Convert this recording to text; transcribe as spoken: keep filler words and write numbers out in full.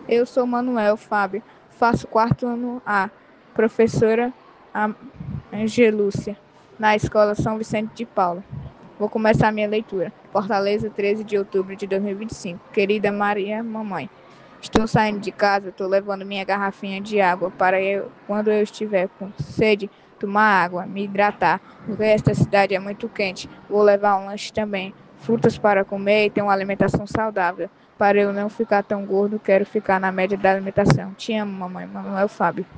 Eu sou Manuel Fábio, faço quarto ano A, professora Angelúcia, na Escola São Vicente de Paula. Vou começar minha leitura. Fortaleza, treze de outubro de dois mil e vinte e cinco. Querida Maria, mamãe. Estou saindo de casa, estou levando minha garrafinha de água para eu, quando eu estiver com sede, tomar água, me hidratar, porque esta cidade é muito quente. Vou levar um lanche também, frutas para comer e ter uma alimentação saudável. Para eu não ficar tão gordo, quero ficar na média da alimentação. Te amo, mamãe. Manuel Fábio.